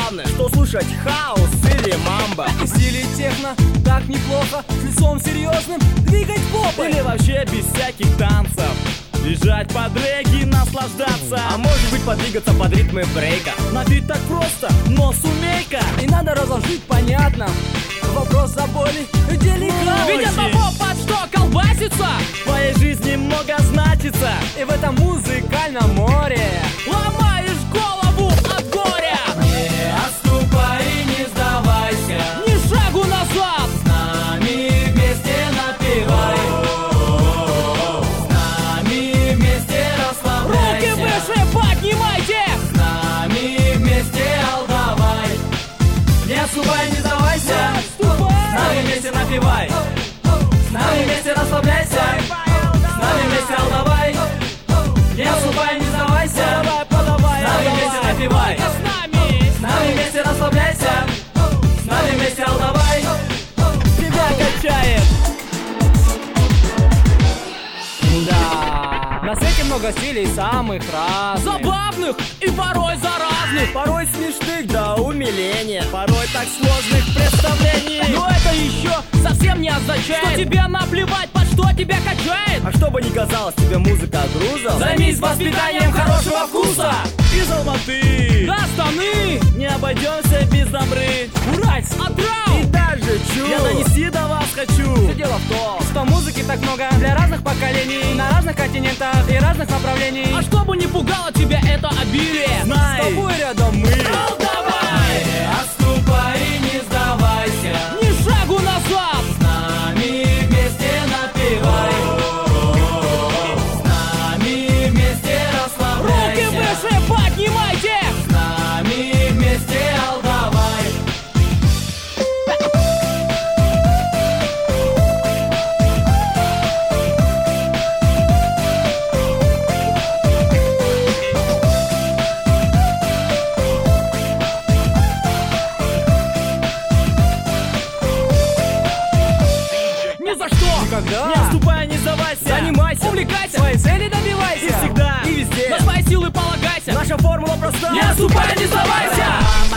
главное, что слушать хаос или мамба. В стиле техно так неплохо, с лицом серьезным двигать попой. Или вообще без всяких танцев лежать под регги, наслаждаться. А может быть подвигаться под ритмы брейка. На вид так просто, но сумей-ка. И надо разложить понятно вопрос о боли деликатности. Ведь это поп под что колбасится, в твоей жизни много значится. И в этом музыкальном море ломаешь голову от горя. не отступай и не сдавайся, Ни шагу назад, с нами вместе напевай, с нами вместе руки расслабляйся, выше поднимайте. с нами вместе алдавай. Не отступай, не сдавайся, с нами вместе напевай, с нами вместе расслабляйся, с нами вместе алдавай. Не отступай, не сдавайся, Подавай, с нами вместе напевай, с нами. с нами вместе расслабляйся, с нами вместе алдавай. Тебя качает. Да, на свете много стилей самых разных, Забавных и порой заразных, Порой смешных до умиления, порой так сложных представлений. Ну, Но это еще совсем не означает, что тебе наплевать, под что тебя качает. А чтобы не казалось тебе музыка грузом, займись воспитанием хорошего вкуса. из Алматы До Астаны, не обойдемся без Домры. Уральск, Атрау. И даже чу, я донести до вас хочу. Все дело в том, что музыки так много для разных поколений, на разных континентах и разных направлений. А чтобы не пугало тебя это обилие, С знай, тобой рядом мы. давай, Не отступай и не сдавайся, ни шагу назад. с нами вместе напевай, с нами вместе Руки расслабляйся, выше поднимайте. с нами вместе алдавай. Ни за что, Никогда. не отступай, не сдавайся. Занимайся, увлекайся, своей цели добивайся. и всегда, и везде. на свои силы полагайся. Наша формула проста. Не отступай, не сдавайся.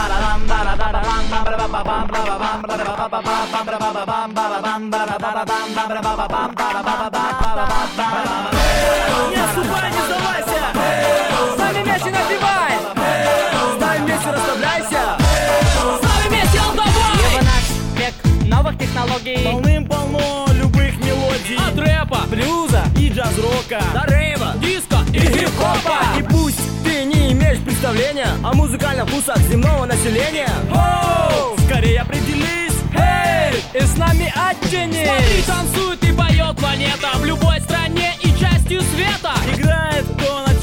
Не отступай, не сдавайся. С нами вместе напевай, с нами вместе расслабляйся. С нами вместе алдавай. Ибо наш век новых технологий, Полным-полно любых мелодий, от рэпа, блюза, и джаз-рока, до рейва, диска и хип-хопа. И пусть ты не имеешь представления о музыкальных вкусах земного населения, скорее определись. Эй, и с нами оттяни. Смотри, танцует и поет планета в любой стране и частью света. Играет то, на